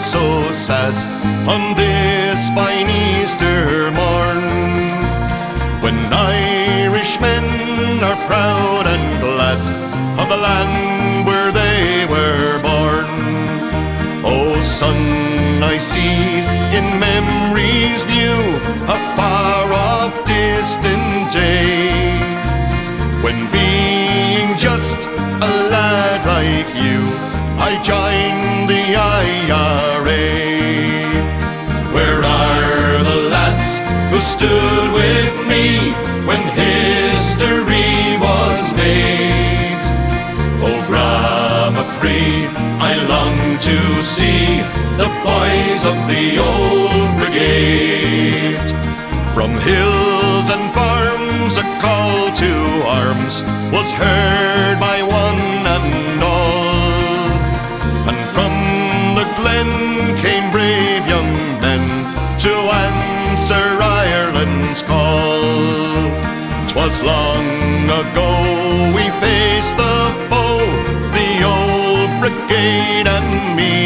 so sad on this fine Easter morn, when Irishmen are proud and glad of the land where they were born. Oh, son, I see in memory's view a far-off distant day, when being just a lad like you, I joined the IRA. Where are the lads who stood with me when history was made? Oh, Gramacree, I long to see the boys of the old brigade. From hills and farms a call to arms was heard by one and all, and from the glen came brave young men to answer Ireland's call. 'Twas long ago we faced the foe, the old brigade and me,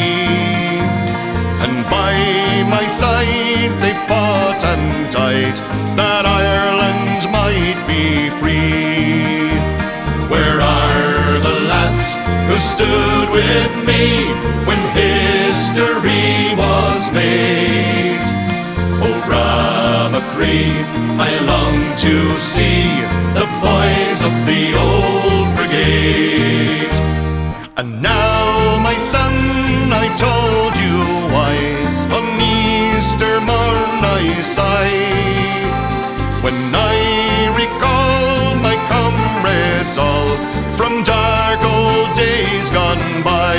and by my side they fought and died that Ireland might be free. Where are the lads who stood with me when history was made? Oh, Gramacree, I long to see the boys of the old brigade. And now, my son, I told you why on Easter morn I sigh, when I recall my comrades all from dark old days gone by.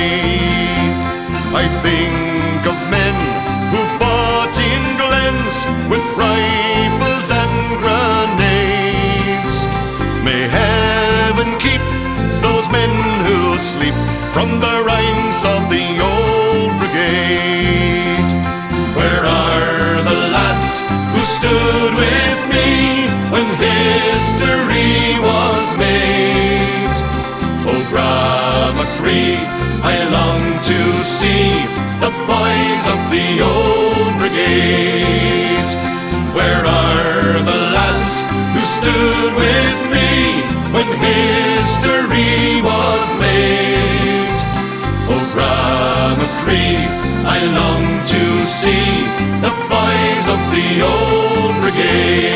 I think of men who fought in glens with rifles and grenades. May heaven keep those men who sleep from the ranks of the old brigade. Where are the lads who stood with me when history was made? Oh, Gramacree, I long to see the boys of the old brigade. Where are the lads who stood with me when history was made? Oh, Gramacree, I long to see the boys of the old brigade.